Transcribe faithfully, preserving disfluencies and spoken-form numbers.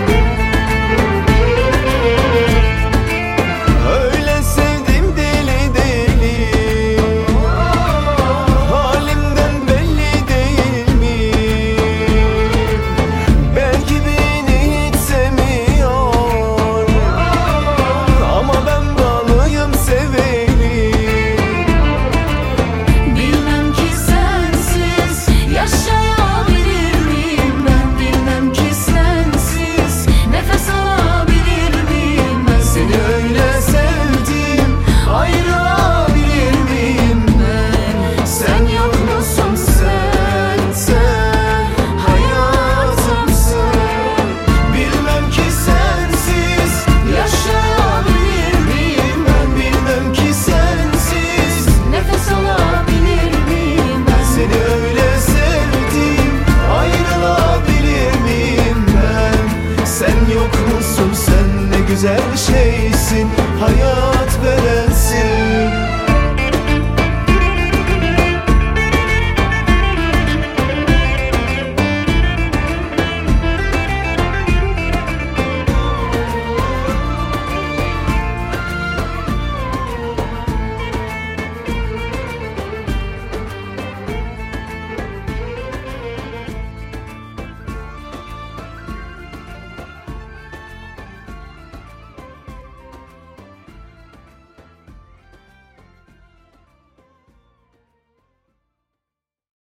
Öyle sevdim deli deli, halimden belli değil mi? Belki beni hiç sevmiyor, ama ben bağlıyım severim. Bilmem ki sensiz yaşayabilir miyim ben, bilmem ki sensiz nefes alabilir miyim ben. Seni öyle sevdim, ayrılabilir miyim ben? Sen yok musun sen, sen hayatımsın. Bilmem ki sensiz yaşayabilir miyim ben? Bilmem ki sensiz Nefes alabilir miyim ben. seni öyle sevdim, ayrılabilir miyim ben? Sen yok musun, sen ne güzel şeysin hayat.